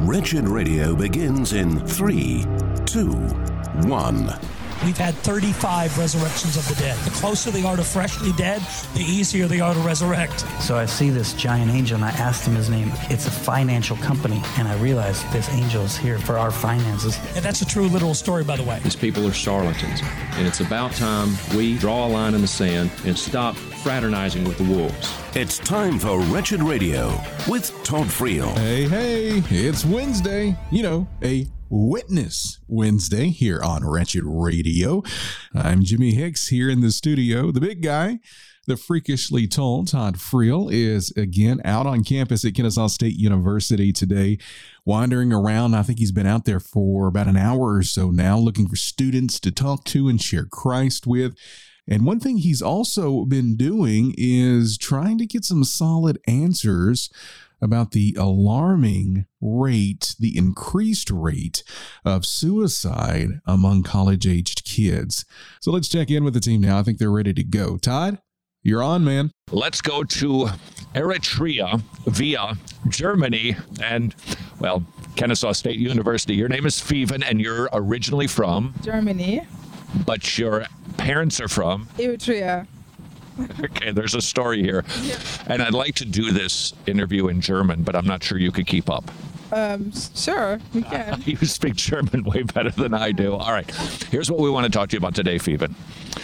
Wretched Radio begins in 3, 2, 1. We've had 35 resurrections of the dead. The closer they are to freshly dead, the easier they are to resurrect. So I see this giant angel, and I asked him his name. It's a financial company, and I realized this angel is here for our finances. And that's a true literal story, by the way. These people are charlatans, and it's about time we draw a line in the sand and stop fraternizing with the wolves. It's time for Wretched Radio with Todd Friel. Hey, it's Wednesday. You know, a Witness Wednesday here on Wretched Radio. I'm Jimmy Hicks here in the studio. The big guy, the freakishly tall Todd Friel, is again out on campus at Kennesaw State University today, wandering around. I think he's been out there for about an hour or so now, looking for students to talk to and share Christ with. And one thing he's also been doing is trying to get some solid answers about the alarming rate, the increased rate of suicide among college-aged kids. So let's check in with the team now. I think they're ready to go. Todd, you're on, man. Let's go to Eritrea via Germany and, well, Kennesaw State University. Your name is Feven, and you're originally from? Germany. But your parents are from? Eritrea. Okay, there's a story here. Yeah. And I'd like to do this interview in German, but I'm not sure you could keep up. Sure, we can. You speak German way better than I do. All right, here's what we want to talk to you about today, Feven.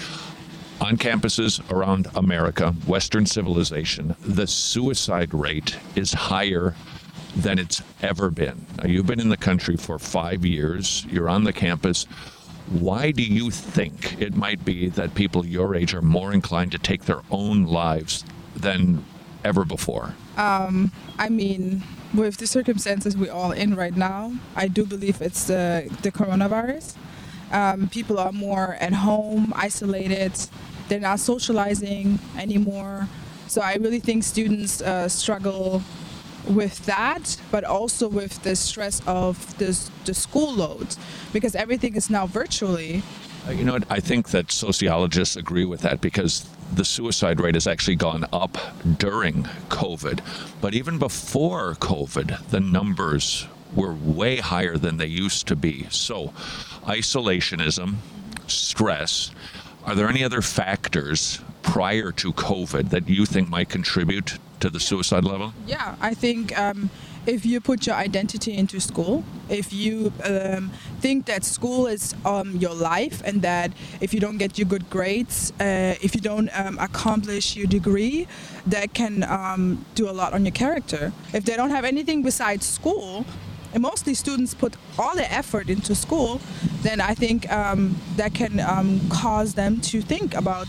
On campuses around America, Western civilization, the suicide rate is higher than it's ever been. Now, you've been in the country for 5 years. You're on the campus. Why do you think it might be that people your age are more inclined to take their own lives than ever before? I mean, with the circumstances we're all in right now, I do believe it's the coronavirus. People are more at home, isolated. They're not socializing anymore. So I really think students struggle with that, but also with the stress of the school load, because everything is now virtually. You know what? I think that sociologists agree with that, because the suicide rate has actually gone up during COVID. But even before COVID, the numbers were way higher than they used to be. So isolationism, stress. Are there any other factors prior to COVID that you think might contribute to the suicide level? Yeah, I think if you put your identity into school, if you think that school is your life, and that if you don't get your good grades, if you don't accomplish your degree, that can do a lot on your character. If they don't have anything besides school, and mostly students put all their effort into school, then I think that can cause them to think about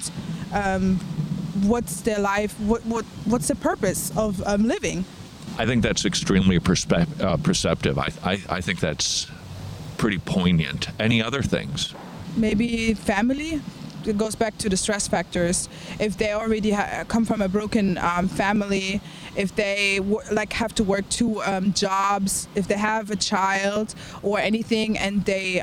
what's their life, what's the purpose of living. I think that's extremely perceptive. I think that's pretty poignant. Any other things? Maybe family. It goes back to the stress factors. If they already come from a broken family, if they have to work 2 jobs, if they have a child or anything, and they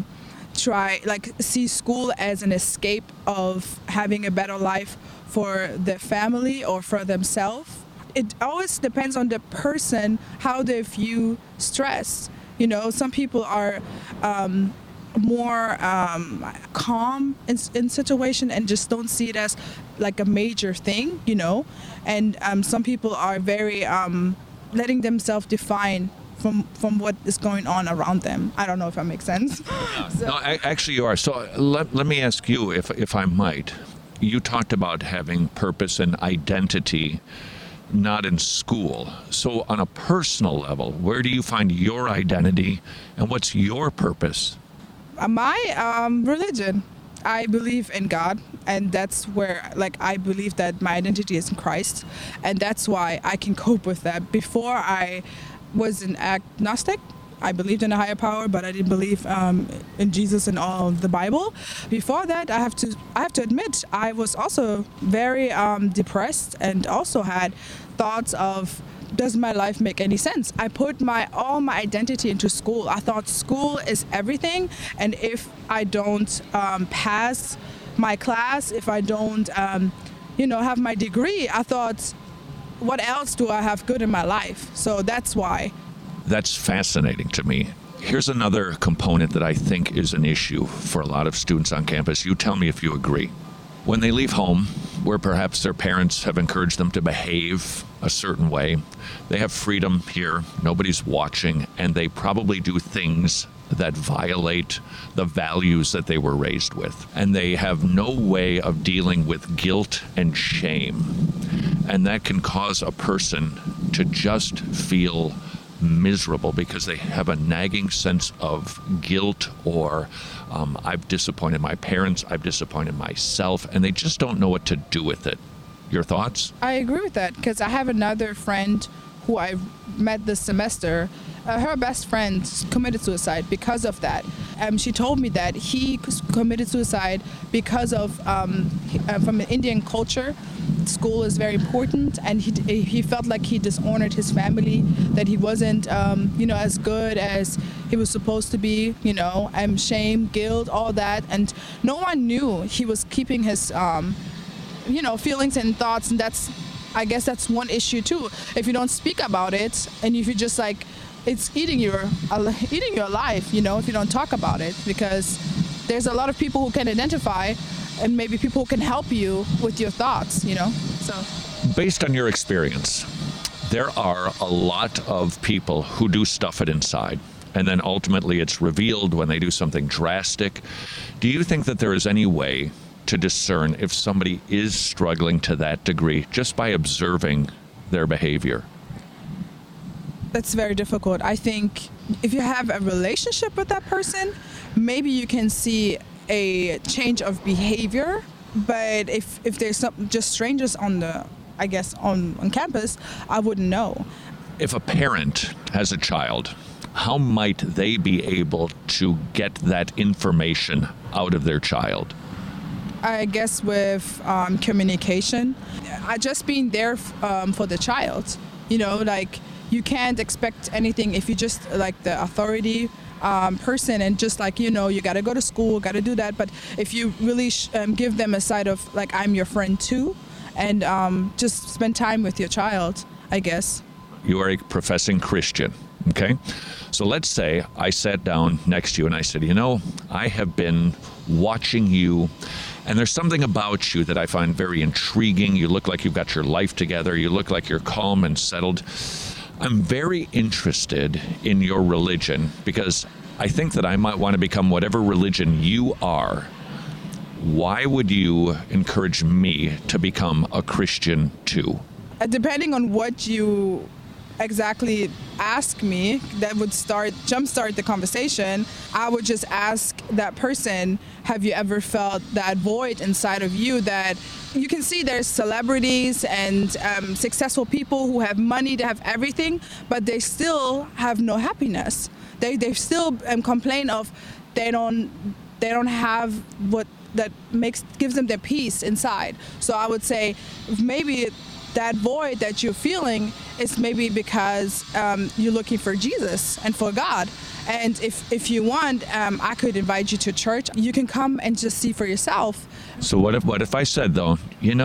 see school as an escape of having a better life for their family or for themselves. It always depends on the person, how they view stress. You know, some people are more calm in situation and just don't see it as like a major thing, you know. And some people are very letting themselves define from what is going on around them. I don't know if that makes sense. No, actually you are. So let me ask you, if I might. You talked about having purpose and identity not in school. So on a personal level, where do you find your identity and what's your purpose? My religion. I believe in God, and that's where I believe that my identity is in Christ, and that's why I can cope with that. Before, I was an agnostic. I believed in a higher power, but I didn't believe in Jesus and all of the Bible. Before that, I have to admit, I was also very depressed, and also had thoughts of, does my life make any sense? I put all my identity into school. I thought school is everything, and if I don't pass my class, if I don't have my degree, I thought, what else do I have good in my life? So that's why That's fascinating to me. Here's another component that I think is an issue for a lot of students on campus. You tell me if you agree. When they leave home, where perhaps their parents have encouraged them to behave a certain way, they have freedom here, nobody's watching, and they probably do things that violate the values that they were raised with. And they have no way of dealing with guilt and shame. And that can cause a person to just feel miserable because they have a nagging sense of guilt or I've disappointed my parents, I've disappointed myself, and they just don't know what to do with it. Your thoughts? I agree with that because I have another friend who I met this semester. Her best friend committed suicide because of that. She told me that he committed suicide because of, from an Indian culture, school is very important, and he felt like he dishonored his family, that he wasn't, as good as he was supposed to be, shame, guilt, all that. And no one knew he was keeping his, feelings and thoughts, and I guess that's one issue too. If you don't speak about it, and if you just it's eating your life, if you don't talk about it, because there's a lot of people who can identify, and maybe people who can help you with your thoughts, so. Based on your experience, there are a lot of people who do stuff it inside, and then ultimately it's revealed when they do something drastic. Do you think that there is any way to discern if somebody is struggling to that degree just by observing their behavior? That's very difficult. I think if you have a relationship with that person, maybe you can see a change of behavior. But if there's just strangers on campus, I wouldn't know. If a parent has a child, how might they be able to get that information out of their child? I guess with communication, just being there for the child, you can't expect anything if you just the authority person and just you got to go to school, got to do that. But if you really give them a side of I'm your friend too, and just spend time with your child, I guess. You are a professing Christian, okay? So let's say I sat down next to you and I said, I have been watching you, and there's something about you that I find very intriguing. You look like you've got your life together. You look like you're calm and settled. I'm very interested in your religion because I think that I might want to become whatever religion you are. Why would you encourage me to become a Christian too? Depending on what you exactly ask me, that would jumpstart the conversation. I would just ask that person, have you ever felt that void inside of you that you can see there's celebrities and successful people who have money, they have everything, but they still have no happiness. They still complain of they don't have what that gives them their peace inside. So I would say maybe that void that you're feeling is maybe because you're looking for Jesus and for God. And if you want, I could invite you to church. You can come and just see for yourself. So what if I said, though,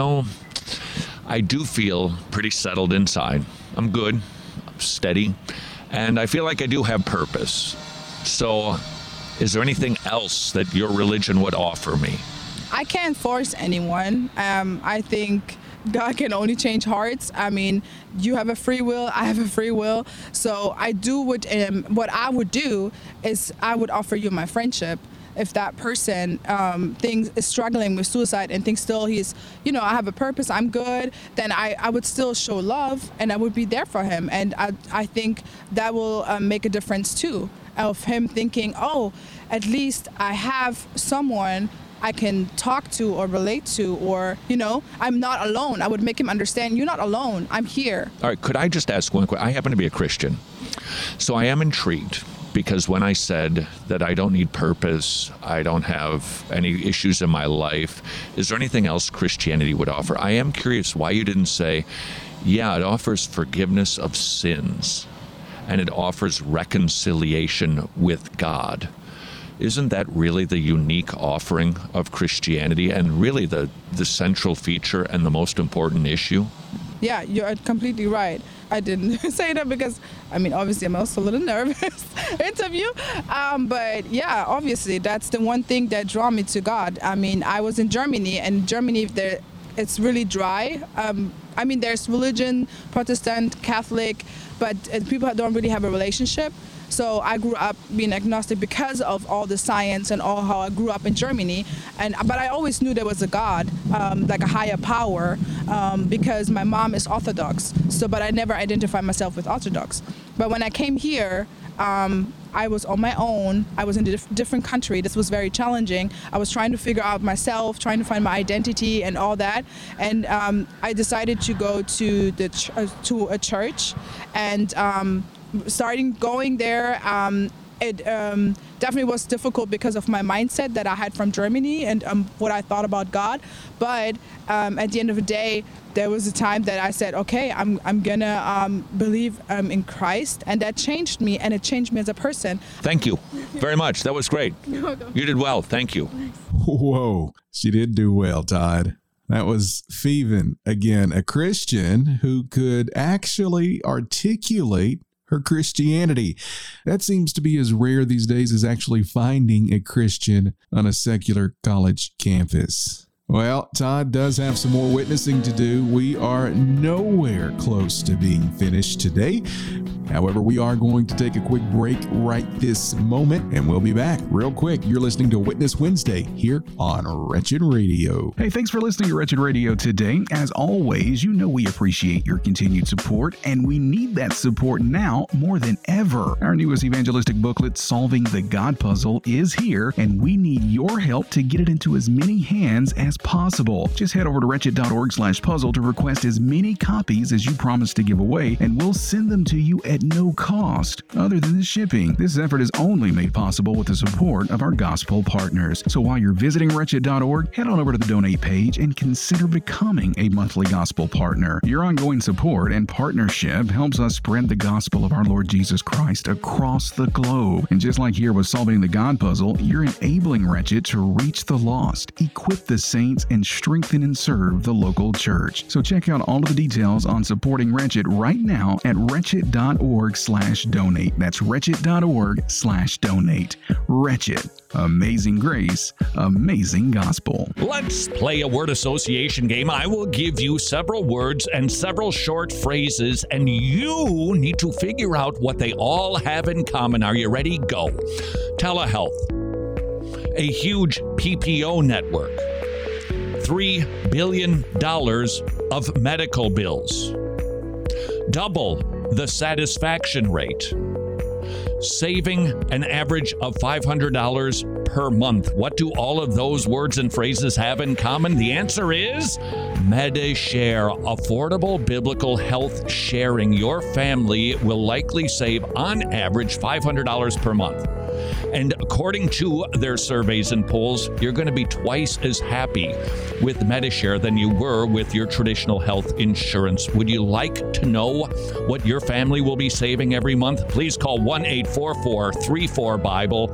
I do feel pretty settled inside. I'm good, I'm steady, and I feel like I do have purpose. So is there anything else that your religion would offer me? I can't force anyone. I think God can only change hearts. I mean, you have a free will, I have a free will. So I do what I would do is I would offer you my friendship. If that person is struggling with suicide and thinks still he's, I have a purpose, I'm good, then I would still show love and I would be there for him. And I think that will make a difference too, of him thinking, oh, at least I have someone I can talk to or relate to, or, I'm not alone. I would make him understand, you're not alone, I'm here. All right, could I just ask one question? I happen to be a Christian, so I am intrigued, because when I said that I don't need purpose, I don't have any issues in my life, is there anything else Christianity would offer? I am curious why you didn't say, yeah, it offers forgiveness of sins, and it offers reconciliation with God. Isn't that really the unique offering of Christianity and really the central feature and the most important issue? Yeah, you're completely right. I didn't say that because, I mean, obviously I'm also a little nervous interview. But yeah, obviously that's the one thing that drew me to God. I mean, I was in Germany, and Germany, it's really dry. I mean, there's religion, Protestant, Catholic, but people don't really have a relationship. So I grew up being agnostic because of all the science and all how I grew up in Germany. But I always knew there was a God, like a higher power, because my mom is Orthodox. But I never identified myself with Orthodox. But when I came here, I was on my own. I was in a different country. This was very challenging. I was trying to figure out myself, trying to find my identity and all that. And I decided to go to a church, and starting going there, it definitely was difficult because of my mindset that I had from Germany and what I thought about God. But at the end of the day, there was a time that I said, okay, I'm gonna believe in Christ, and that changed me, and it changed me as a person. Thank you very much. That was great. You did well. Thank you. Whoa, she did do well, Todd. That was Feven, again, a Christian who could actually articulate her Christianity. That seems to be as rare these days as actually finding a Christian on a secular college campus. Well, Todd does have some more witnessing to do. We are nowhere close to being finished today. However, we are going to take a quick break right this moment, and we'll be back real quick. You're listening to Witness Wednesday here on Wretched Radio. Hey, thanks for listening to Wretched Radio today. As always, you know we appreciate your continued support, and we need that support now more than ever. Our newest evangelistic booklet, Solving the God Puzzle, is here, and we need your help to get it into as many hands as possible. Just head over to wretched.org/puzzle to request as many copies as you promised to give away, and we'll send them to you at no cost other than the shipping. This effort is only made possible with the support of our gospel partners. So while you're visiting wretched.org, head on over to the donate page and consider becoming a monthly gospel partner. Your ongoing support and partnership helps us spread the gospel of our Lord Jesus Christ across the globe. And just like here with Solving the God Puzzle, you're enabling Wretched to reach the lost, equip the saints, and strengthen and serve the local church. So check out all of the details on supporting Wretched right now at wretched.org/donate. That's wretched.org/donate. Wretched. Amazing grace, amazing gospel. Let's play a word association game. I will give you several words and several short phrases, and you need to figure out what they all have in common. Are you ready? Go. Telehealth. A huge PPO network. $3 billion of medical bills. Double the satisfaction rate. Saving an average of $500 per month. What do all of those words and phrases have in common? The answer is Medi-Share, affordable biblical health sharing. Your family will likely save on average $500 per month. And according to their surveys and polls, you're going to be twice as happy with Medi-Share than you were with your traditional health insurance. Would you like to know what your family will be saving every month? Please call 1-844-34-BIBLE,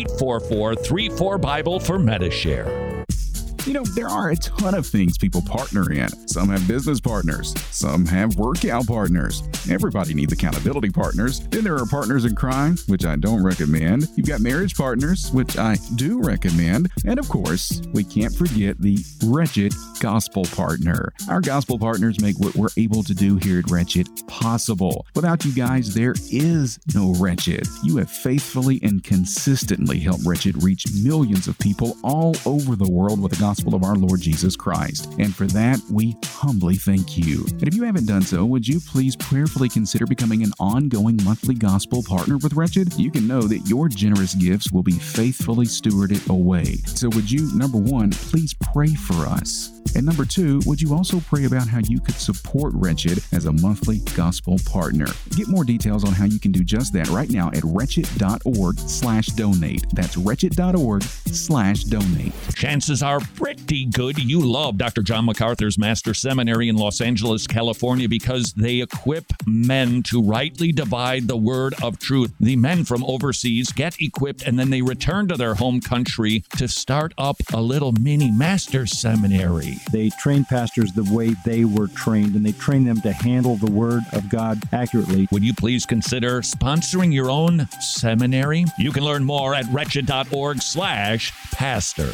844-34-BIBLE for Medi-Share. You know, there are a ton of things people partner in. Some have business partners. Some have workout partners. Everybody needs accountability partners. Then there are partners in crime, which I don't recommend. You've got marriage partners, which I do recommend. And of course, we can't forget the Wretched gospel partner. Our gospel partners make what we're able to do here at Wretched possible. Without you guys, there is no Wretched. You have faithfully and consistently helped Wretched reach millions of people all over the world with the gospel of our Lord Jesus Christ. And for that, we humbly thank you. And if you haven't done so, would you please prayerfully consider becoming an ongoing monthly gospel partner with Wretched? You can know that your generous gifts will be faithfully stewarded away. So would you, number one, please pray for us? And number two, would you also pray about how you could support Wretched as a monthly gospel partner? Get more details on how you can do just that right now at wretched.org/donate. That's wretched.org/donate. Chances are pretty good. You love Dr. John MacArthur's Master Seminary in Los Angeles, California, because they equip men to rightly divide the word of truth. The men from overseas get equipped, and then they return to their home country to start up a little mini Master Seminary. They train pastors the way they were trained, and they train them to handle the word of God accurately. Would you please consider sponsoring your own seminary? You can learn more at wretched.org/pastor.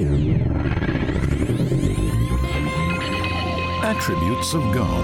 Attributes of God.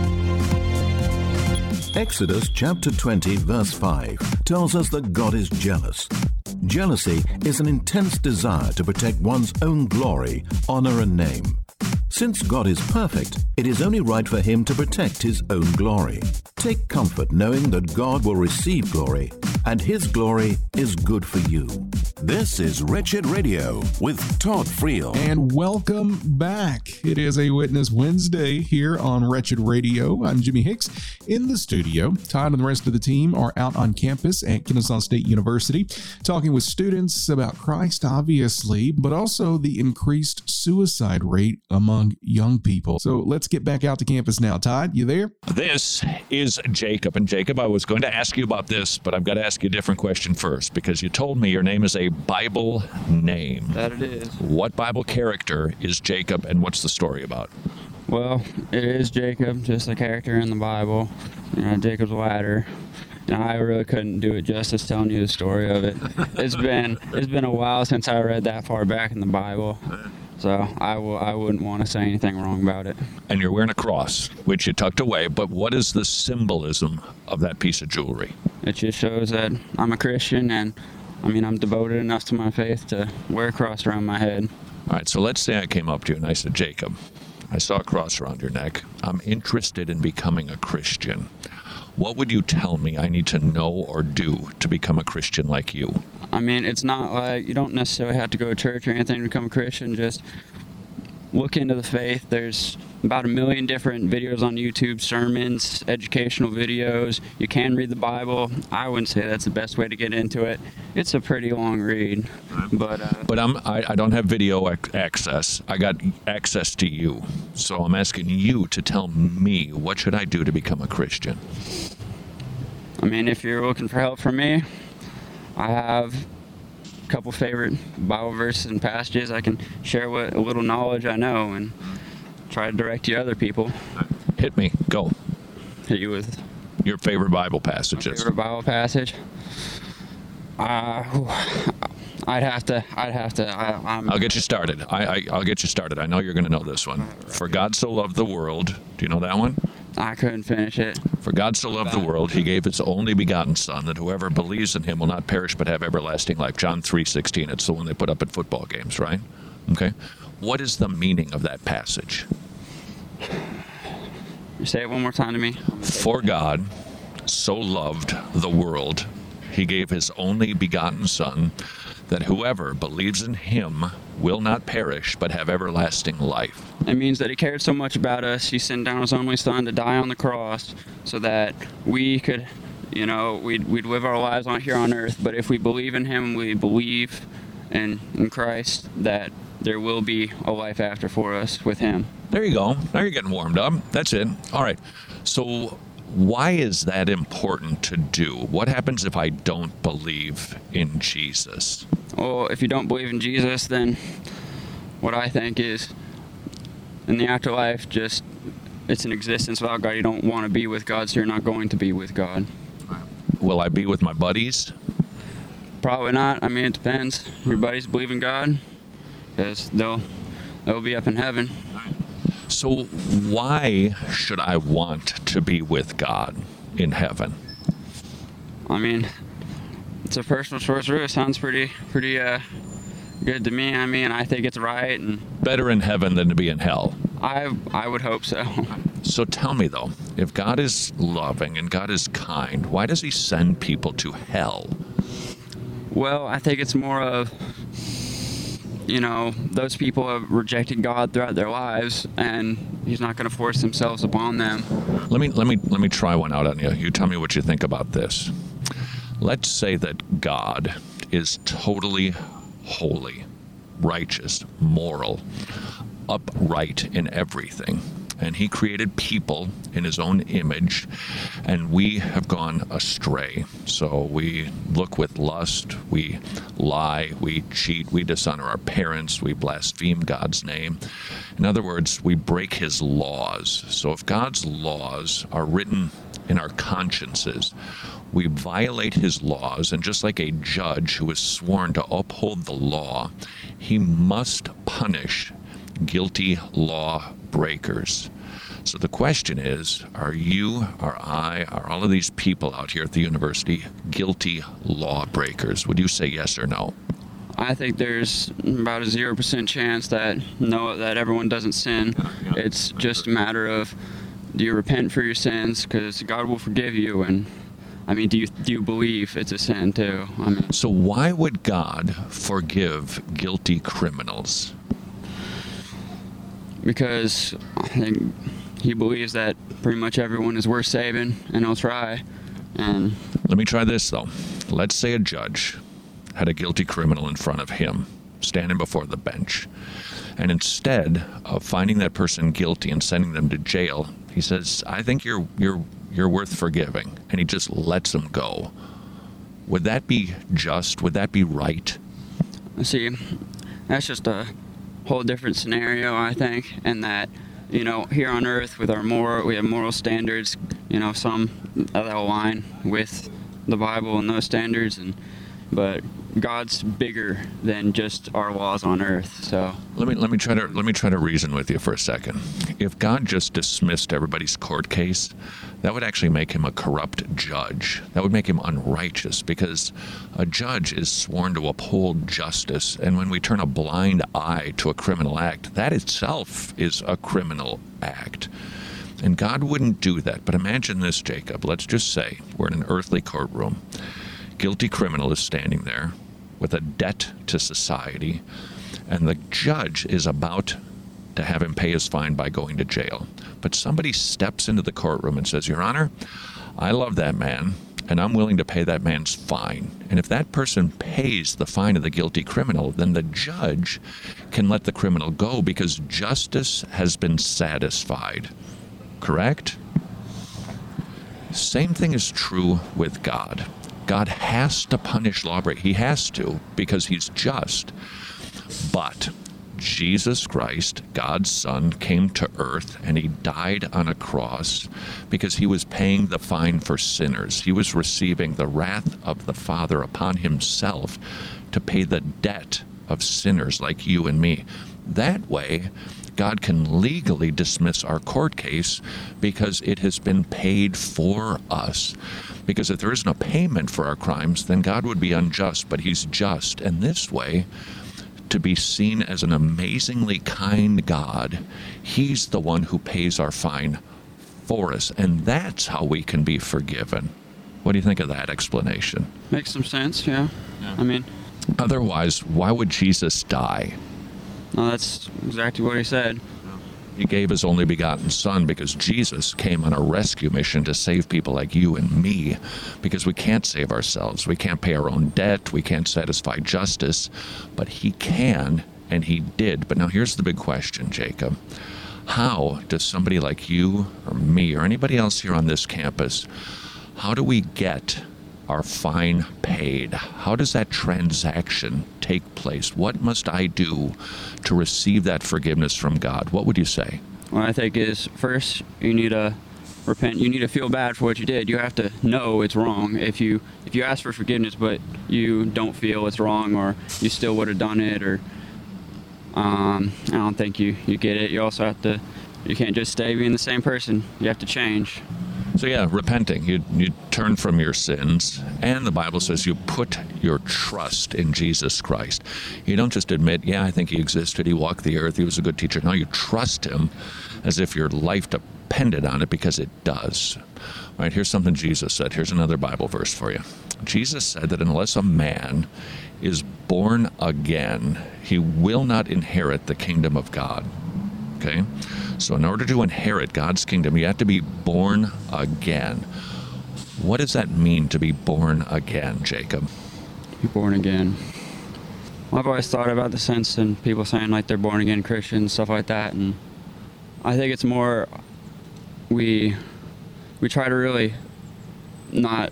Exodus chapter 20 verse 5 tells us that God is jealous. Jealousy is an intense desire to protect one's own glory, honor, and name. Since God is perfect, it is only right for him to protect his own glory. Take comfort knowing that God will receive glory, and his glory is good for you. This is Wretched Radio with Todd Friel. And welcome back. It is a Witness Wednesday here on Wretched Radio. I'm Jimmy Hicks in the studio. Todd and the rest of the team are out on campus at Kennesaw State University talking with students about Christ, obviously, but also the increased suicide rate among young people. So let's get back out to campus now. Todd, you there? This is Jacob. And Jacob, I was going to ask you about this, but I've got to ask you a different question first, because you told me your name is a Bible name. That it is. What Bible character is Jacob, and what's the story about? Well, it is Jacob, just a character in the Bible. Jacob's ladder. I really couldn't do it justice telling you the story of it. It's been a while since I read that far back in the Bible. So I wouldn't want to say anything wrong about it. And you're wearing a cross, which you tucked away, but what is the symbolism of that piece of jewelry? It just shows that I'm a Christian, and I'm devoted enough to my faith to wear a cross around my head. All right, so let's say I came up to you and I said, Jacob, I saw a cross around your neck. I'm interested in becoming a Christian. What would you tell me I need to know or do to become a Christian like you? It's not like you don't necessarily have to go to church or anything to become a Christian. Just look into the faith. There's about 1 million different videos on YouTube, sermons, educational videos. You can read the Bible. I wouldn't say that's the best way to get into it. It's a pretty long read, but I don't have video access. I got access to you, so I'm asking you to tell me, what should I do to become a Christian? If you're looking for help from me, I have a couple favorite Bible verses and passages. I can share what a little knowledge I know and try to direct you to other people. Hit me. Go. Hit you with your favorite Bible passages. Favorite Bible passage? I'll get you started. I'll get you started. I know you're going to know this one. For God so loved the world. Do you know that one? I couldn't finish it. For God so loved the world, he gave his only begotten Son, that whoever believes in him will not perish but have everlasting life. John 3:16. It's the one they put up at football games, right? Okay. What is the meaning of that passage? Say it one more time to me. For God so loved the world, he gave his only begotten Son, that whoever believes in him will not perish but have everlasting life. It means that he cared so much about us, he sent down his only Son to die on the cross so that we could, we'd live our lives here on earth, but if we believe in him, we believe in Christ, that there will be a life after for us with him. There you go. Now you're getting warmed up. That's it. All right. So why is that important to do? What happens if I don't believe in Jesus? Well, if you don't believe in Jesus, then what I think is in the afterlife, it's an existence without God. You don't want to be with God, so you're not going to be with God. Will I be with my buddies? Probably not. It depends. Your buddies believe in God, because they'll be up in heaven. So why should I want to be with God in heaven? It's a personal choice. It sounds pretty good to me. I think it's right. And better in heaven than to be in hell. I would hope so. So tell me though, if God is loving and God is kind, why does he send people to hell? Well, I think it's more of, those people have rejected God throughout their lives, and he's not going to force themselves upon them. Let me try one out on you. You tell me what you think about this. Let's say that God is totally holy, righteous, moral, upright in everything. And he created people in his own image, and we have gone astray. So we look with lust, we lie, we cheat, we dishonor our parents, we blaspheme God's name. In other words, we break his laws. So if God's laws are written in our consciences, we violate his laws, and just like a judge who is sworn to uphold the law, he must punish guilty law breakers. So the question is, are you, are I, are all of these people out here at the university guilty law breakers? Would you say yes or no? I think there's about a 0% chance that everyone doesn't sin. It's just a matter of, do you repent for your sins? Because God will forgive you. And I mean, do you believe it's a sin too? I mean, so why would God forgive guilty criminals? Because I think he believes that pretty much everyone is worth saving, and he'll try. And let me try this though. Let's say a judge had a guilty criminal in front of him, standing before the bench, and instead of finding that person guilty and sending them to jail, he says, "I think you're worth forgiving," and he just lets them go. Would that be just? Would that be right? See, that's just a whole different scenario, I think, and that, here on earth we have moral standards, some that align with the Bible and those standards, but God's bigger than just our laws on earth. So let me try to reason with you for a second. If God just dismissed everybody's court case, that would actually make him a corrupt judge. That would make him unrighteous, because a judge is sworn to uphold justice, and when we turn a blind eye to a criminal act, that itself is a criminal act. And God wouldn't do that. But imagine this, Jacob. Let's just say we're in an earthly courtroom. Guilty criminal is standing there with a debt to society, and the judge is about to have him pay his fine by going to jail. But somebody steps into the courtroom and says, "Your Honor, I love that man, and I'm willing to pay that man's fine." And if that person pays the fine of the guilty criminal, then the judge can let the criminal go because justice has been satisfied. Correct? Same thing is true with God. God has to punish lawbreakers. He has to, because he's just. But Jesus Christ, God's Son, came to earth, and he died on a cross because he was paying the fine for sinners. He was receiving the wrath of the Father upon himself to pay the debt of sinners like you and me. That way, God can legally dismiss our court case because it has been paid for us. Because if there isn't a payment for our crimes, then God would be unjust, but he's just. And this way, to be seen as an amazingly kind God, he's the one who pays our fine for us. And that's how we can be forgiven. What do you think of that explanation? Makes some sense, yeah. I mean, otherwise, why would Jesus die? No, that's exactly what he said. He gave his only begotten Son because Jesus came on a rescue mission to save people like you and me, because we can't save ourselves. We can't pay our own debt. We can't satisfy justice, but he can, and he did. But now here's the big question, Jacob. How does somebody like you or me or anybody else here on this campus, how do we get our fine paid? How does that transaction take place? What must I do to receive that forgiveness from God? What would you say? What I think is, first, you need to repent. You need to feel bad for what you did. You have to know it's wrong. If you ask for forgiveness but you don't feel it's wrong, or you still would have done it, or I don't think you get it. You also have to, you can't just stay being the same person. You have to change. So yeah, repenting, you turn from your sins, and the Bible says you put your trust in Jesus Christ. You don't just admit, yeah, I think he existed, he walked the earth, he was a good teacher. No, you trust him as if your life depended on it, because it does. All right, here's something Jesus said. Here's another Bible verse for you. Jesus said that unless a man is born again, he will not inherit the kingdom of God. Okay? So in order to inherit God's kingdom, you have to be born again. What does that mean, to be born again, Jacob? Be born again. I've always thought about the sense in people saying like they're born again Christians, stuff like that, and I think it's more we try to really not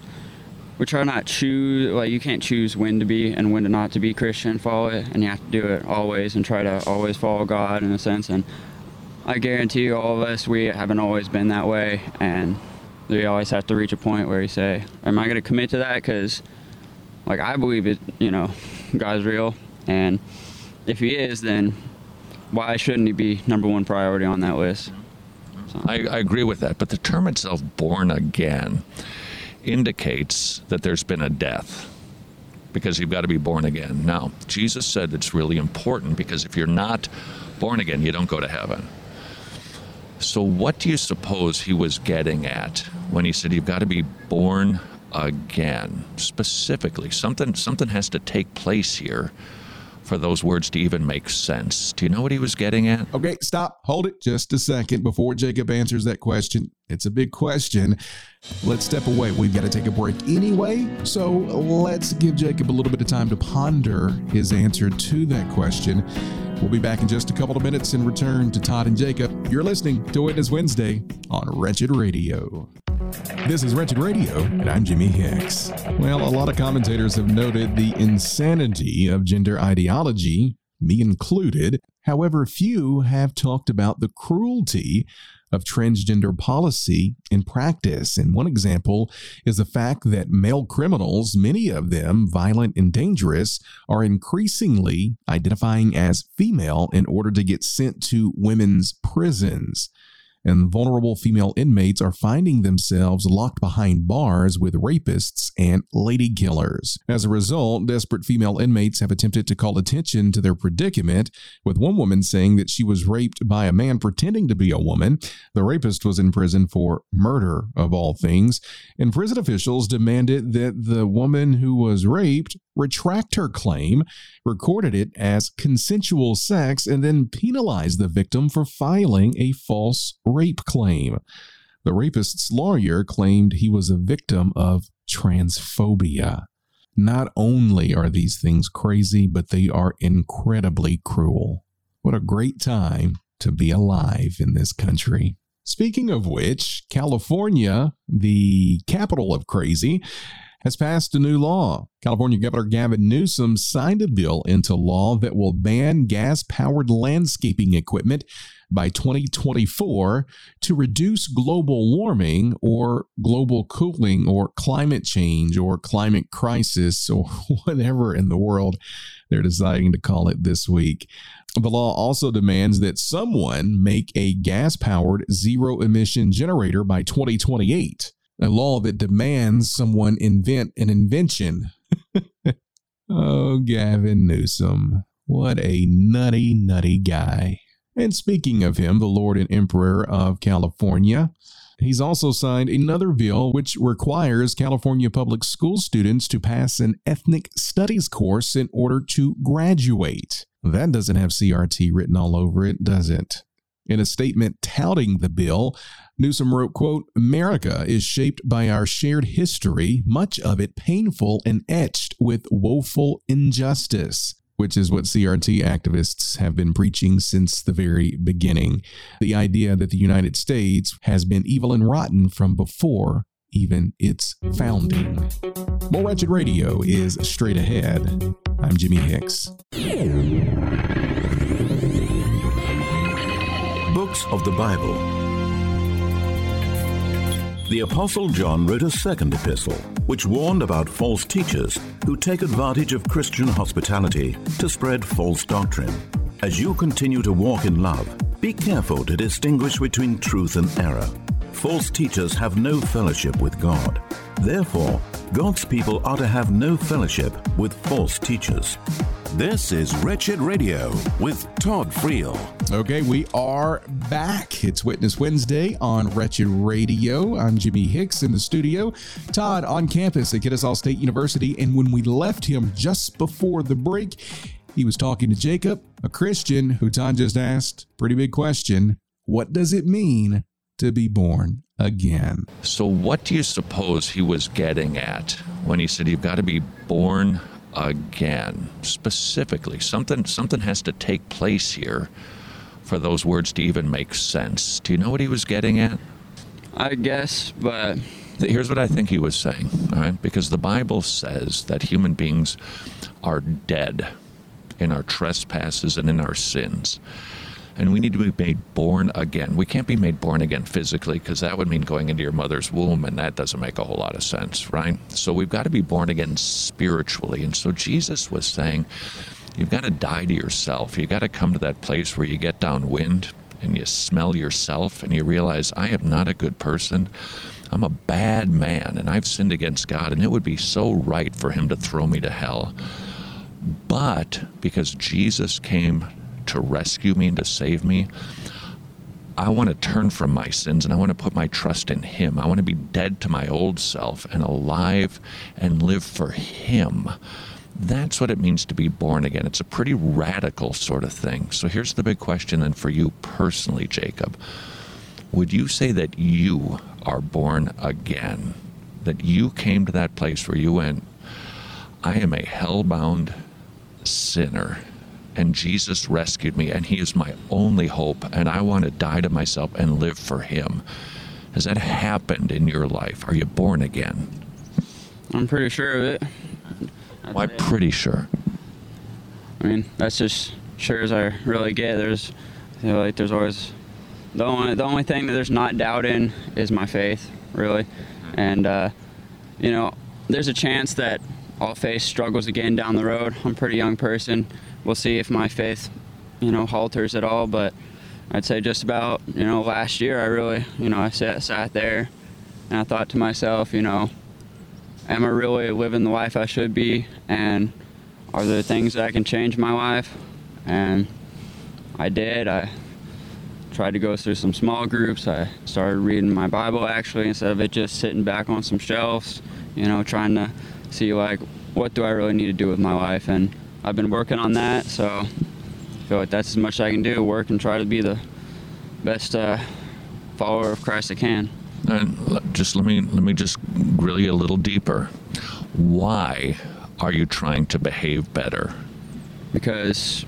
choose, like you can't choose when to be and when to not to be Christian, follow it, and you have to do it always and try to always follow God in a sense. And I guarantee you, all of us, we haven't always been that way, and we always have to reach a point where you say, am I going to commit to that? Because like I believe it, God's real, and if he is, then why shouldn't he be number one priority on that list? So. I agree with that, but the term itself, born again, indicates that there's been a death, because you've got to be born again. Now, Jesus said it's really important, because if you're not born again, you don't go to heaven. So what do you suppose he was getting at when he said you've got to be born again? Specifically, something has to take place here for those words to even make sense. Do you know what he was getting at? Okay, stop. Hold it just a second before Jacob answers that question. It's a big question. Let's step away. We've got to take a break anyway. So let's give Jacob a little bit of time to ponder his answer to that question. We'll be back in just a couple of minutes and return to Todd and Jacob. You're listening to Witness Wednesday on Wretched Radio. This is Wretched Radio, and I'm Jimmy Hicks. Well, a lot of commentators have noted the insanity of gender ideology, me included. However, few have talked about the cruelty of transgender policy in practice. And one example is the fact that male criminals, many of them violent and dangerous, are increasingly identifying as female in order to get sent to women's prisons. And vulnerable female inmates are finding themselves locked behind bars with rapists and lady killers. As a result, desperate female inmates have attempted to call attention to their predicament, with one woman saying that she was raped by a man pretending to be a woman. The rapist was in prison for murder, of all things, and prison officials demanded that the woman who was raped retract her claim, recorded it as consensual sex, and then penalize the victim for filing a false rape claim. The rapist's lawyer claimed he was a victim of transphobia. Not only are these things crazy, but they are incredibly cruel. What a great time to be alive in this country. Speaking of which, California, the capital of crazy, has passed a new law. California Governor Gavin Newsom signed a bill into law that will ban gas-powered landscaping equipment by 2024 to reduce global warming or global cooling or climate change or climate crisis or whatever in the world they're deciding to call it this week. The law also demands that someone make a gas-powered zero-emission generator by 2028. A law that demands someone invent an invention. Oh, Gavin Newsom. What a nutty, nutty guy. And speaking of him, the Lord and Emperor of California, he's also signed another bill which requires California public school students to pass an ethnic studies course in order to graduate. That doesn't have CRT written all over it, does it? In a statement touting the bill, Newsom wrote, quote, "America is shaped by our shared history, much of it painful and etched with woeful injustice," which is what CRT activists have been preaching since the very beginning. The idea that the United States has been evil and rotten from before even its founding. More Wretched Radio is straight ahead. I'm Jimmy Hicks. Books of the Bible. The Apostle John wrote a second epistle, which warned about false teachers who take advantage of Christian hospitality to spread false doctrine. As you continue to walk in love, be careful to distinguish between truth and error. False teachers have no fellowship with God. Therefore, God's people are to have no fellowship with false teachers. This is Wretched Radio with Todd Friel. Okay, we are back. It's Witness Wednesday on Wretched Radio. I'm Jimmy Hicks in the studio. Todd on campus at Kennesaw State University. And when we left him just before the break, he was talking to Jacob, a Christian who Todd just asked, pretty big question, what does it mean to be born again? So what do you suppose he was getting at when he said you've got to be born again? Specifically, something has to take place here for those words to even make sense. Do you know what he was getting at? I guess, but here's what I think he was saying, all right? Because the Bible says that human beings are dead in our trespasses and in our sins. And we need to be made born again. We can't be made born again physically, because that would mean going into your mother's womb, and that doesn't make a whole lot of sense, right? So we've got to be born again spiritually. And so Jesus was saying, you've got to die to yourself. You've got to come to that place where you get downwind and you smell yourself and you realize, I am not a good person. I'm a bad man, and I've sinned against God, and it would be so right for him to throw me to hell. But because Jesus came to rescue me and to save me, I want to turn from my sins, and I want to put my trust in him. I want to be dead to my old self and alive and live for him. That's what it means to be born again. It's a pretty radical sort of thing. So here's the big question then for you personally, Jacob. Would you say that you are born again? That you came to that place where you went, I am a hell-bound sinner, and Jesus rescued me, and he is my only hope, and I want to die to myself and live for him. Has that happened in your life? Are you born again? I'm pretty sure of it. Why pretty sure? I mean, that's just sure as I really get. There's always the only thing that there's not doubt in is my faith, really. And there's a chance that I'll face struggles again down the road. I'm a pretty young person. We'll see if my faith, halters at all. But I'd say just about, last year I really, I sat there and I thought to myself, am I really living the life I should be? And are there things that I can change in my life? And I did. I tried to go through some small groups. I started reading my Bible, actually, instead of it just sitting back on some shelves, trying to see, what do I really need to do with my life? And I've been working on that, so I feel like that's as much as I can do, work and try to be the best follower of Christ I can. And just let me just grill you a little deeper. Why are you trying to behave better? Because,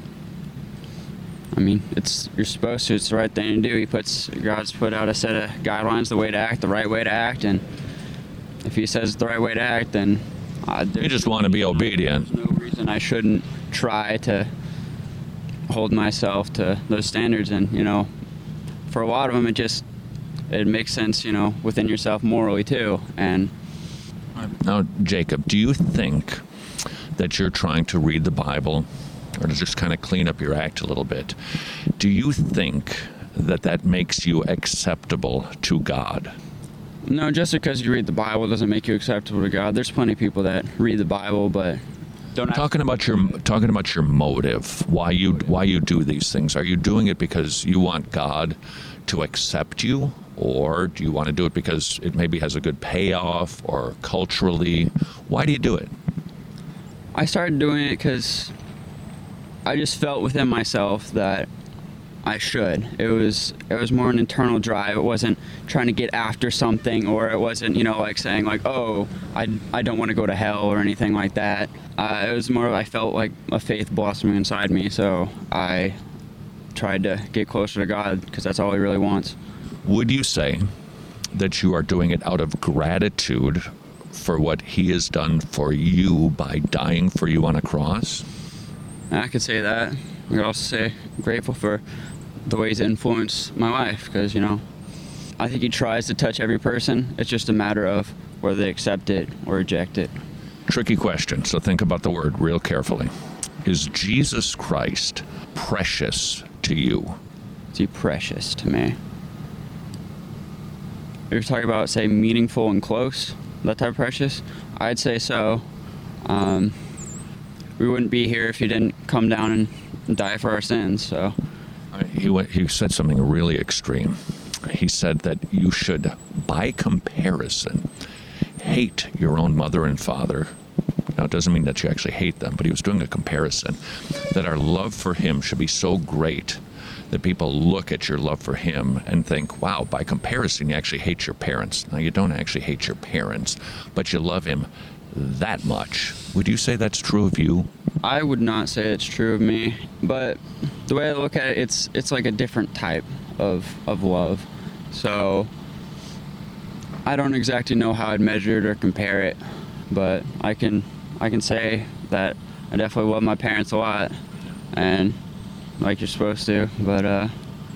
you're supposed to. It's the right thing to do. God's put out a set of guidelines, the way to act, the right way to act, and if he says it's the right way to act, then you just want to be obedient. There's no reason I shouldn't try to hold myself to those standards. And, for a lot of them, it makes sense, within yourself morally too. And now, Jacob, do you think that you're trying to read the Bible, or to just kind of clean up your act a little bit? Do you think that makes you acceptable to God? No, just because you read the Bible doesn't make you acceptable to God. There's plenty of people that read the Bible, but don't. Talking about your motive, why you do these things. Are you doing it because you want God to accept you, or do you want to do it because it maybe has a good payoff, or culturally? Why do you do it? I started doing it because I just felt within myself that I should. It was more an internal drive. It wasn't trying to get after something, or it wasn't, saying oh, I don't want to go to hell or anything like that. It was more I felt like a faith blossoming inside me, so I tried to get closer to God because that's all he really wants. Would you say that you are doing it out of gratitude for what he has done for you by dying for you on a cross? I could say that. I could also say grateful for the ways it influenced my life, because, I think he tries to touch every person. It's just a matter of whether they accept it or reject it. Tricky question, so think about the word real carefully. Is Jesus Christ precious to you? Is he precious to me? You're talking about, say, meaningful and close? That type of precious? I'd say so. We wouldn't be here if he didn't come down and die for our sins, so. He said something really extreme. He said that you should, by comparison, hate your own mother and father. Now, it doesn't mean that you actually hate them, but he was doing a comparison, that our love for him should be so great that people look at your love for him and think, wow, by comparison, you actually hate your parents. Now, you don't actually hate your parents, but you love him that much. Would you say that's true of you? I would not say it's true of me, but the way I look at it, it's like a different type of love. So I don't exactly know how I'd measure it or compare it, but I can say that I definitely love my parents a lot, and like you're supposed to, but I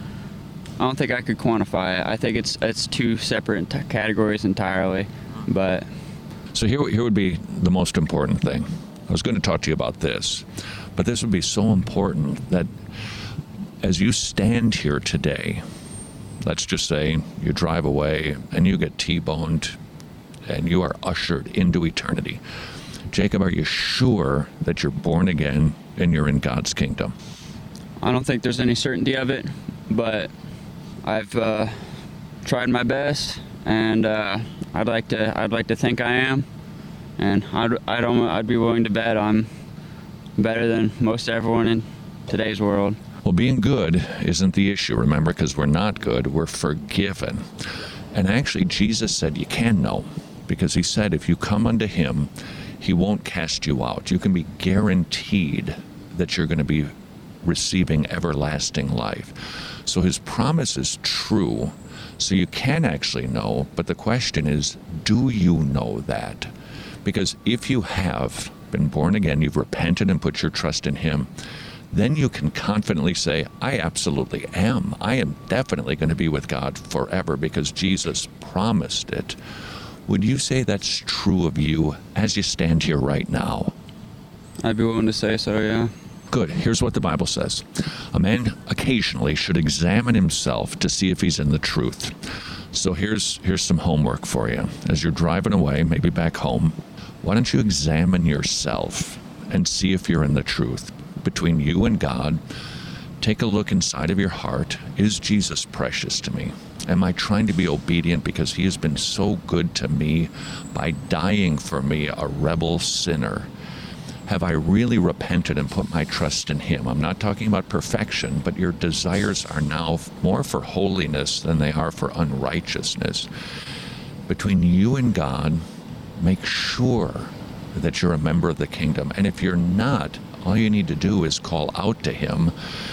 don't think I could quantify it. I think it's two separate categories entirely, but... So here would be the most important thing. I was going to talk to you about this, but this would be so important that as you stand here today, let's just say you drive away and you get T-boned and you are ushered into eternity. Jacob, are you sure that you're born again and you're in God's kingdom? I don't think there's any certainty of it, but I've tried my best, and I'd like to think I am, and I'd be willing to bet I'm better than most everyone in today's world. Well, being good isn't the issue, remember, because we're not good, we're forgiven. And actually, Jesus said you can know, because he said if you come unto him, he won't cast you out. You can be guaranteed that you're going to be receiving everlasting life. So his promise is true, so you can actually know, but the question is, do you know that? Because if you have been born again, you've repented and put your trust in him, then you can confidently say, I absolutely am. I am definitely going to be with God forever because Jesus promised it. Would you say that's true of you as you stand here right now? I'd be willing to say so, yeah. Good. Here's what the Bible says. A man occasionally should examine himself to see if he's in the truth. So here's some homework for you. As you're driving away, maybe back home, why don't you examine yourself and see if you're in the truth? Between you and God, take a look inside of your heart. Is Jesus precious to me? Am I trying to be obedient because he has been so good to me by dying for me, a rebel sinner? Have I really repented and put my trust in him? I'm not talking about perfection, but your desires are now more for holiness than they are for unrighteousness. Between you and God, make sure that you're a member of the kingdom. And if you're not, all you need to do is call out to him,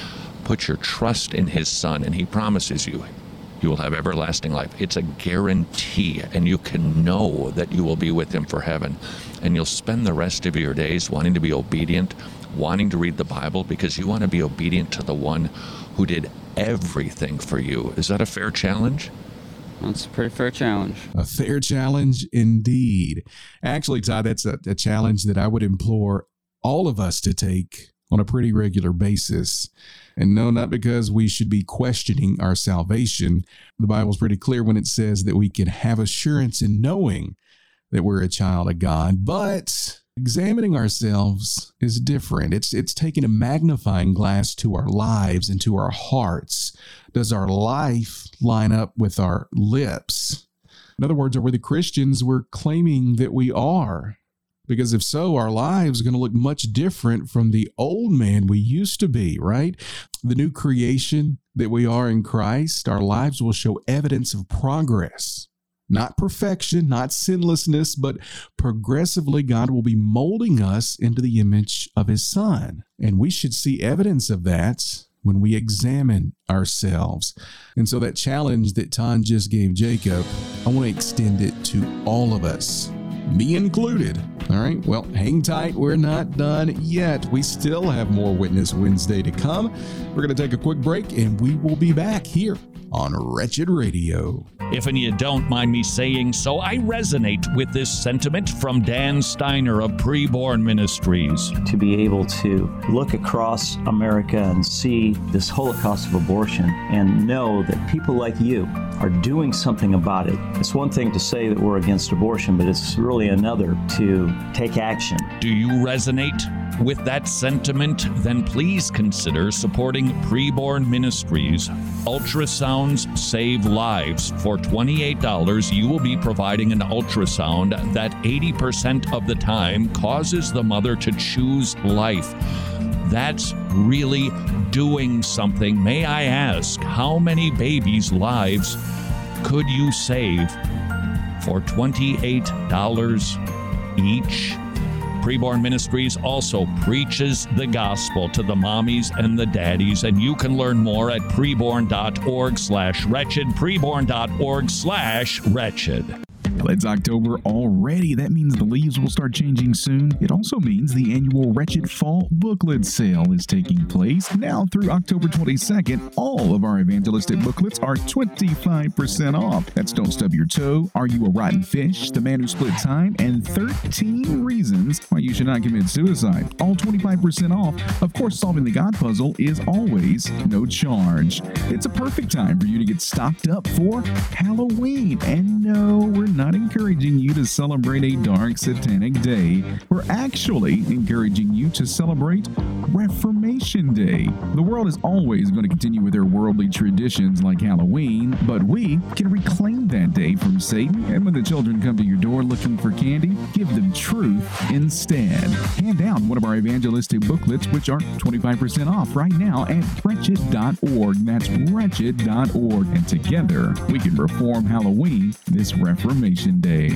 put your trust in his son, and he promises you will have everlasting life. It's a guarantee, and you can know that you will be with him for heaven. And you'll spend the rest of your days wanting to be obedient, wanting to read the Bible, because you want to be obedient to the one who did everything for you. Is that a fair challenge? That's a pretty fair challenge. A fair challenge indeed. Actually, Todd, that's a challenge that I would implore all of us to take on a pretty regular basis. And no, not because we should be questioning our salvation. The Bible's pretty clear when it says that we can have assurance in knowing that we're a child of God, but examining ourselves is different. It's taking a magnifying glass to our lives and to our hearts. Does our life line up with our lips? In other words, are we the Christians we're claiming that we are? Because if so, our lives are going to look much different from the old man we used to be, right? The new creation that we are in Christ, our lives will show evidence of progress. Not perfection, not sinlessness, but progressively God will be molding us into the image of his Son. And we should see evidence of that when we examine ourselves. And so that challenge that Todd just gave Jacob, I want to extend it to all of us, me included. All right, well, hang tight. We're not done yet. We still have more Witness Wednesday to come. We're going to take a quick break, and we will be back here on Wretched Radio. If and you don't mind me saying so, I resonate with this sentiment from Dan Steiner of Preborn Ministries. To be able to look across America and see this Holocaust of abortion and know that people like you are doing something about it. It's one thing to say that we're against abortion, but it's really another to take action. Do you resonate with that sentiment? Then please consider supporting Preborn Ministries. Ultrasounds save lives. For $28, you will be providing an ultrasound that 80% of the time causes the mother to choose life. That's really doing something. May I ask, how many babies' lives could you save for $28? each. Preborn Ministries also preaches the gospel to the mommies and the daddies, and you can learn more at preborn.org/wretched, preborn.org/wretched. Well, it's October already. That means the leaves will start changing soon. It also means the annual Wretched Fall Booklet Sale is taking place. Now through October 22nd, all of our evangelistic booklets are 25% off. That's Don't Stub Your Toe, Are You a Rotten Fish, The Man Who Split Time, and 13 Reasons Why You Should Not Commit Suicide. All 25% off. Of course, Solving the God Puzzle is always no charge. It's a perfect time for you to get stocked up for Halloween. And no, we're not encouraging you to celebrate a dark satanic day. We're actually encouraging you to celebrate Reformation Day. The world is always going to continue with their worldly traditions like Halloween, but we can reclaim that day from Satan, and when the children come to your door looking for candy, give them truth instead. Hand down one of our evangelistic booklets, which are 25% off right now at wretched.org. That's wretched.org. And together, we can reform Halloween this Reformation Day.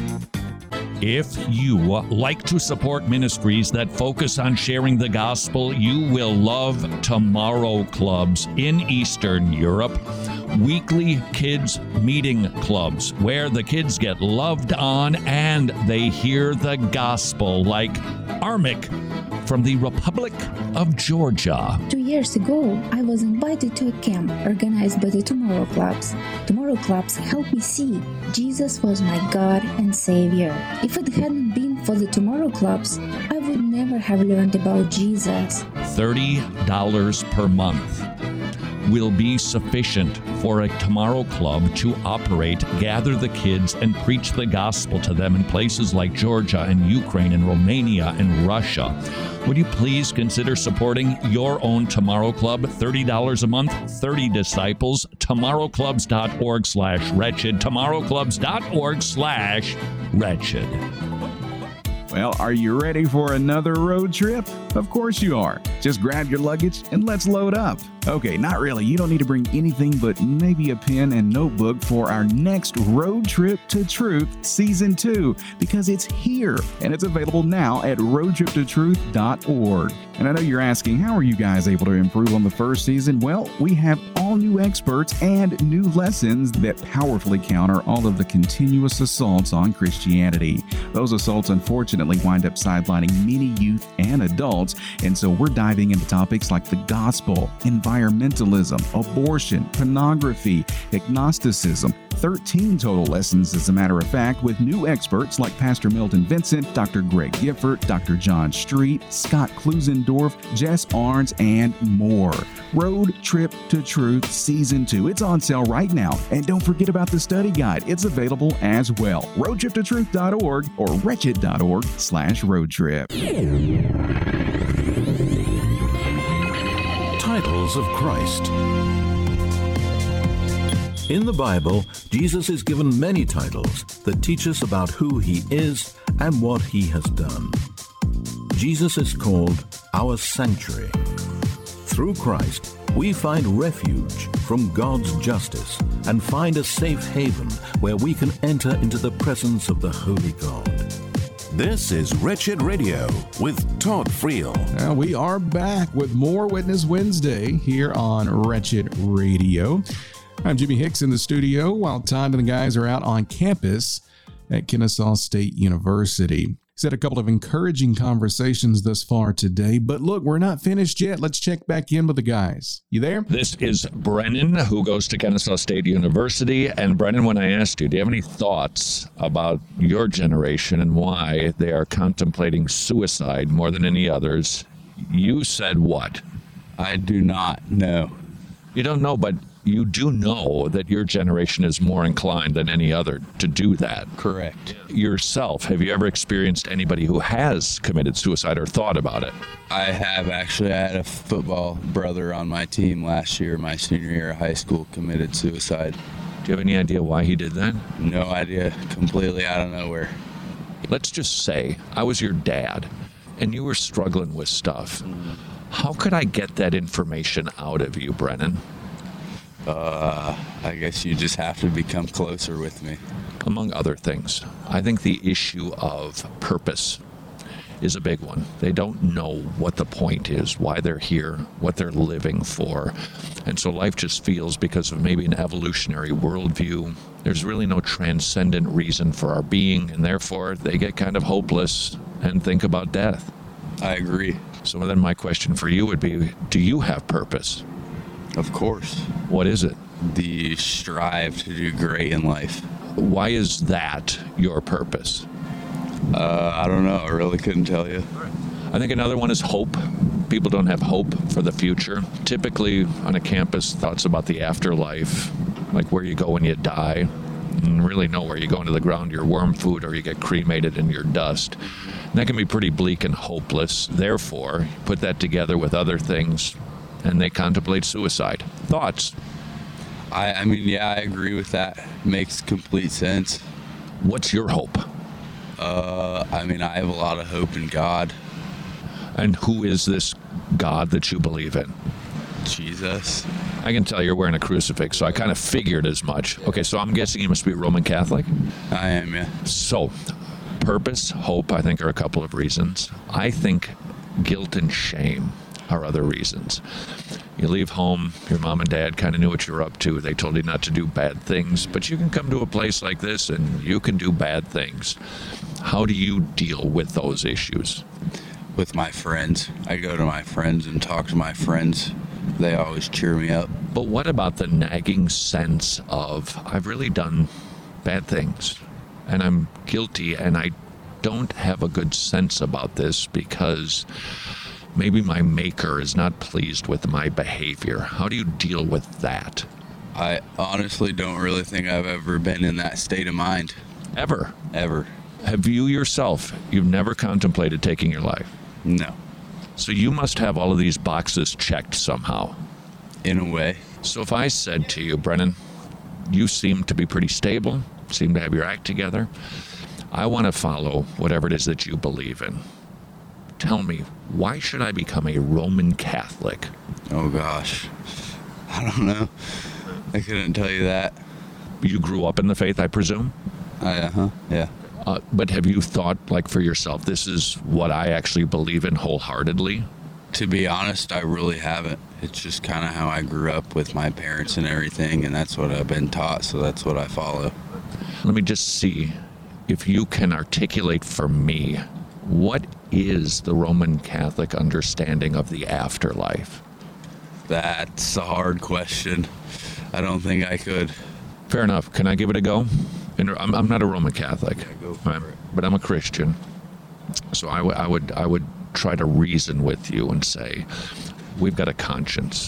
If you like to support ministries that focus on sharing the gospel, you will love Tomorrow Clubs in Eastern Europe. Weekly kids meeting clubs where the kids get loved on and they hear the gospel, like Armik from the Republic of Georgia. 2 years ago, I was invited to a camp organized by the Tomorrow Clubs. Tomorrow Clubs helped me see Jesus was my God and Savior. If it hadn't been for the Tomorrow Clubs, I would never have learned about Jesus. $30 per month will be sufficient for a Tomorrow Club to operate, gather the kids, and preach the gospel to them in places like Georgia and Ukraine and Romania and Russia. Would you please consider supporting your own Tomorrow Club? $30 a month, 30 disciples. TomorrowClubs.org/wretched. TomorrowClubs.org/wretched. Well, are you ready for another road trip? Of course you are. Just grab your luggage and let's load up. Okay, not really. You don't need to bring anything but maybe a pen and notebook for our next Road Trip to Truth Season 2, because it's here and it's available now at roadtriptotruth.org. And I know you're asking, how are you guys able to improve on the first season? Well, we have all new experts and new lessons that powerfully counter all of the continuous assaults on Christianity. Those assaults, unfortunately, wind up sidelining many youth and adults, and so we're diving into topics like the gospel, environmentalism, abortion, pornography, agnosticism. 13 total lessons, as a matter of fact, with new experts like Pastor Milton Vincent, Dr. Greg Gifford, Dr. John Street, Scott Klusendorf, Jess Arns, and more. Road Trip to Truth Season 2. It's on sale right now. And don't forget about the study guide. It's available as well. roadtriptotruth.org or wretched.org/roadtrip. Titles of Christ. In the Bible, Jesus is given many titles that teach us about who he is and what he has done. Jesus is called our sanctuary. Through Christ, we find refuge from God's justice and find a safe haven where we can enter into the presence of the Holy God. This is Wretched Radio with Todd Friel. We are back with more Witness Wednesday here on Wretched Radio. I'm Jimmy Hicks in the studio while Todd and the guys are out on campus at Kennesaw State University. He's had a couple of encouraging conversations thus far today, but look, we're not finished yet. Let's check back in with the guys. You there? This is Brennan, who goes to Kennesaw State University. And Brennan, when I asked you, do you have any thoughts about your generation and why they are contemplating suicide more than any others? You said what? I do not know. You don't know, but you do know that your generation is more inclined than any other to do that. Correct. Yourself, have you ever experienced anybody who has committed suicide or thought about it? I have, actually. I had a football brother on my team last year, my senior year of high school, committed suicide. Do you have any idea why he did that? No idea. Completely out of nowhere. Let's just say I was your dad and you were struggling with stuff. How could I get that information out of you, Brennan? I guess you just have to become closer with me. Among other things, I think the issue of purpose is a big one. They don't know what the point is, why they're here, what they're living for. And so life just feels, because of maybe an evolutionary worldview, there's really no transcendent reason for our being, and therefore they get kind of hopeless and think about death. I agree. So then my question for you would be, do you have purpose? Of course. What is it? The strive to do great in life. Why is that your purpose? I don't know. I really couldn't tell you. I think another one is hope. People don't have hope for the future. Typically on a campus, thoughts about the afterlife, like where you go when you die, and really nowhere. You go into the ground, you're worm food, or you get cremated in your dust. And that can be pretty bleak and hopeless. Therefore, put that together with other things, and they contemplate suicide. Thoughts? I mean, yeah, I agree with that. Makes complete sense. What's your hope? I mean, I have a lot of hope in God. And who is this God that you believe in? Jesus. I can tell you're wearing a crucifix, so I kind of figured as much. Okay, so I'm guessing you must be Roman Catholic? I am, yeah. So, purpose, hope, I think, are a couple of reasons. I think guilt and shame are other reasons. You leave home, your mom and dad kind of knew what you were up to. They told you not to do bad things, but you can come to a place like this and you can do bad things. How do you deal with those issues? With my friends. I go to my friends and talk to my friends. They always cheer me up. But what about the nagging sense of, I've really done bad things and I'm guilty and I don't have a good sense about this because maybe my maker is not pleased with my behavior. How do you deal with that? I honestly don't really think I've ever been in that state of mind. Ever? Ever. Have you yourself, you've never contemplated taking your life? No. So you must have all of these boxes checked somehow. In a way. So if I said to you, Brennan, you seem to be pretty stable, seem to have your act together. I want to follow whatever it is that you believe in. Tell me, why should I become a Roman Catholic? Oh gosh. I don't know. I couldn't tell you that. You grew up in the faith, I presume? Yeah. But have you thought, like, for yourself, this is what I actually believe in wholeheartedly? To be honest, I really haven't. It's just kind of how I grew up with my parents and everything, and that's what I've been taught, so that's what I follow. Let me just see if you can articulate for me, what is the Roman Catholic understanding of the afterlife? That's a hard question. I don't think I could. Fair enough. Can I give it a go? I'm not a Roman Catholic, but I'm a Christian. So I would try to reason with you and say, we've got a conscience,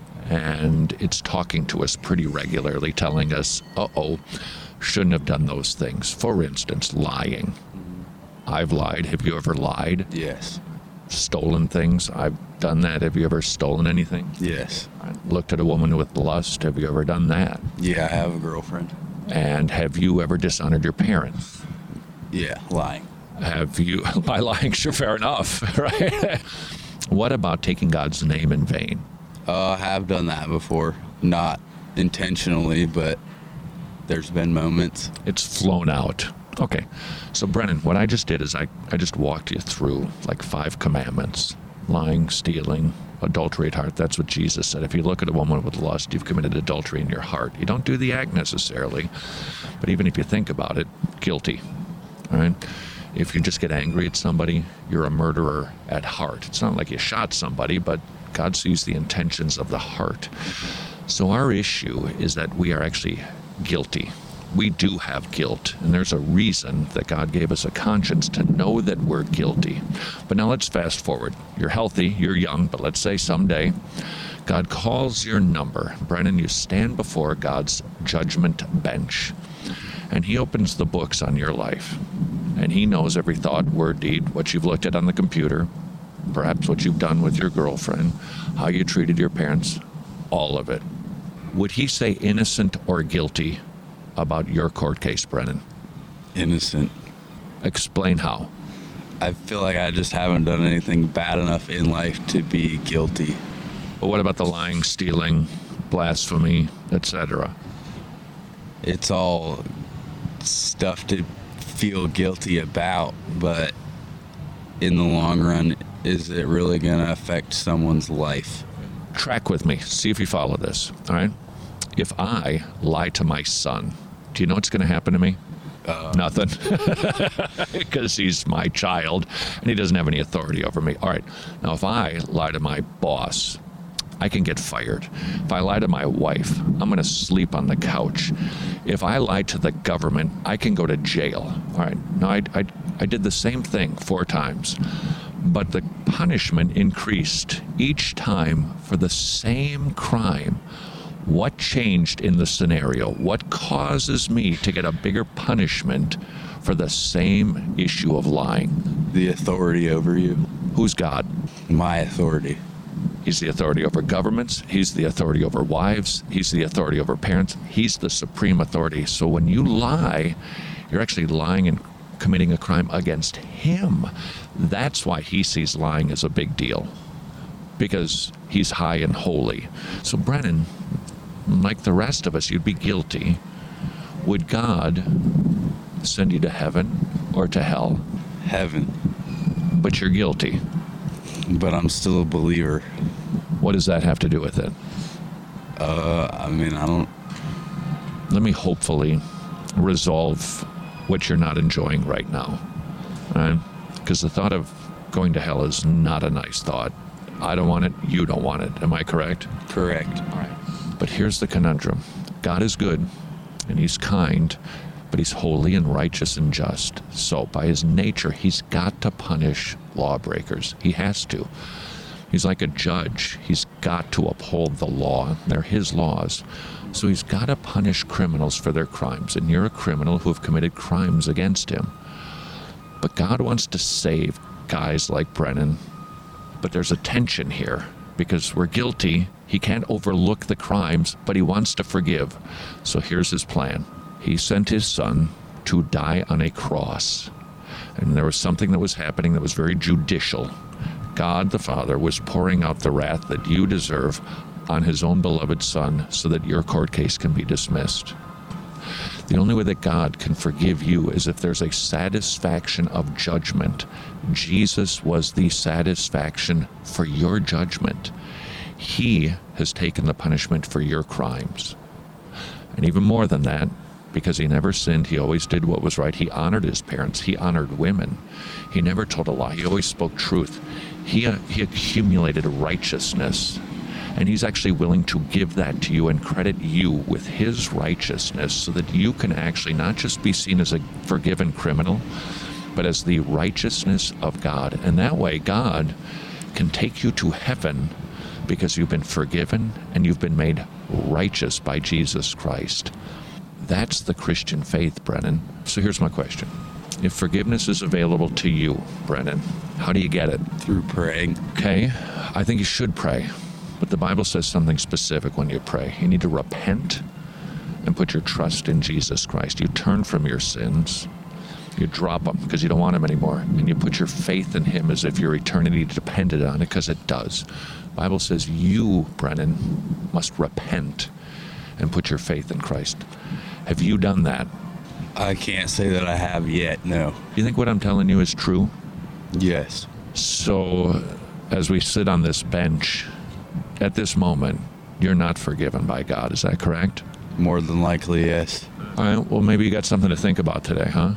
and it's talking to us pretty regularly, telling us, shouldn't have done those things. For instance, lying. I've lied. Have you ever lied? Yes. Stolen things. I've done that. Have you ever stolen anything? Yes. Looked at a woman with lust. Have you ever done that? Yeah, I have a girlfriend. And have you ever dishonored your parents? Yeah, lying. Have you, by lying, sure, fair enough, right? What about taking God's name in vain? I have done that before. Not intentionally, but there's been moments. It's flown out. Okay. So, Brennan, what I just did is I just walked you through like 5 commandments. Lying, stealing, adultery at heart. That's what Jesus said. If you look at a woman with lust, you've committed adultery in your heart. You don't do the act necessarily, but even if you think about it, guilty. All right? If you just get angry at somebody, you're a murderer at heart. It's not like you shot somebody, but God sees the intentions of the heart. So our issue is that we are actually guilty. We do have guilt, and there's a reason that God gave us a conscience to know that we're guilty. But now let's fast forward. You're healthy, you're young, but let's say someday God calls your number. Brennan, you stand before God's judgment bench, and he opens the books on your life, and he knows every thought, word, deed, what you've looked at on the computer, perhaps what you've done with your girlfriend, how you treated your parents, all of it. Would he say innocent or guilty about your court case, Brennan? Innocent. Explain how. I feel like I just haven't done anything bad enough in life to be guilty. But what about the lying, stealing, blasphemy, etc.? It's all stuff to feel guilty about, but in the long run, is it really going to affect someone's life? Track with me. See if you follow this. All right. If I lie to my son, do you know what's going to happen to me? Nothing. Because he's my child and he doesn't have any authority over me. All right. Now, if I lie to my boss, I can get fired. If I lie to my wife, I'm going to sleep on the couch. If I lie to the government, I can go to jail. All right. Now, I did the same thing 4 times, but the punishment increased each time for the same crime. What changed in the scenario? What causes me to get a bigger punishment for the same issue of lying? The authority over you. Who's God? My authority. He's the authority over governments. He's the authority over wives. He's the authority over parents. He's the supreme authority. So when you lie, you're actually lying and committing a crime against him. That's why he sees lying as a big deal, because he's high and holy. So Brennan, like the rest of us, you'd be guilty. Would God send you to heaven or to hell? Heaven. But you're guilty. But I'm still a believer. What does that have to do with it? I don't... Let me hopefully resolve what you're not enjoying right now. All right? Because the thought of going to hell is not a nice thought. I don't want it. You don't want it. Am I correct? Correct. All right. But here's the conundrum. God is good, and he's kind, but he's holy and righteous and just. So by his nature, he's got to punish lawbreakers. He has to. He's like a judge. He's got to uphold the law. They're his laws. So he's got to punish criminals for their crimes. And you're a criminal who have committed crimes against him. But God wants to save guys like Brennan. But there's a tension here, because we're guilty. He can't overlook the crimes, but he wants to forgive. So here's his plan. He sent his son to die on a cross. And there was something that was happening that was very judicial. God the Father was pouring out the wrath that you deserve on his own beloved son so that your court case can be dismissed. The only way that God can forgive you is if there's a satisfaction of judgment. Jesus was the satisfaction for your judgment. He has taken the punishment for your crimes. And even more than that, because he never sinned, he always did what was right. He honored his parents. He honored women. He never told a lie. He always spoke truth. He accumulated righteousness. And he's actually willing to give that to you and credit you with his righteousness so that you can actually not just be seen as a forgiven criminal, but as the righteousness of God. And that way, God can take you to heaven because you've been forgiven and you've been made righteous by Jesus Christ. That's the Christian faith, Brennan. So here's my question. If forgiveness is available to you, Brennan, how do you get it? Through praying. Okay, I think you should pray. But the Bible says something specific when you pray. You need to repent and put your trust in Jesus Christ. You turn from your sins. You drop them because you don't want them anymore. And you put your faith in him as if your eternity depended on it, because it does. The Bible says you, Brennan, must repent and put your faith in Christ. Have you done that? I can't say that I have yet, no. You think what I'm telling you is true? Yes. So, as we sit on this bench, at this moment, you're not forgiven by God. Is that correct? More than likely, yes. All right, well, maybe you got something to think about today, huh?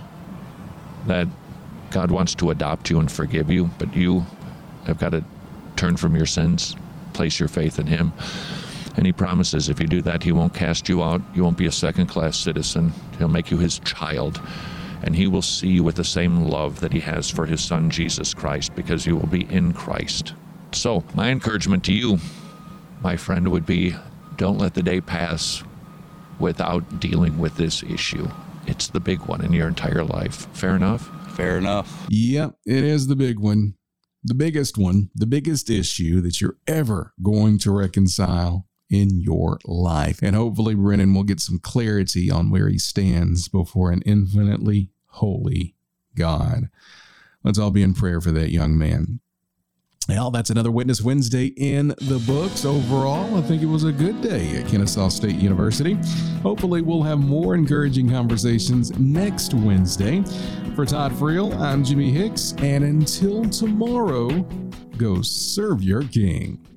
That God wants to adopt you and forgive you, but you have got to turn from your sins, place your faith in him. And he promises if you do that, he won't cast you out. You won't be a second-class citizen. He'll make you his child. And he will see you with the same love that he has for his son, Jesus Christ, because you will be in Christ. So my encouragement to you, my friend, would be don't let the day pass without dealing with this issue. It's the big one in your entire life. Fair enough? Fair enough. Yep, it is the big one. The biggest one, the biggest issue that you're ever going to reconcile in your life. And hopefully Brennan will get some clarity on where he stands before an infinitely holy God. Let's all be in prayer for that young man. Well, that's another Witness Wednesday in the books. Overall, I think it was a good day at Kennesaw State University. Hopefully, we'll have more encouraging conversations next Wednesday. For Todd Friel, I'm Jimmy Hicks, and until tomorrow, go serve your king.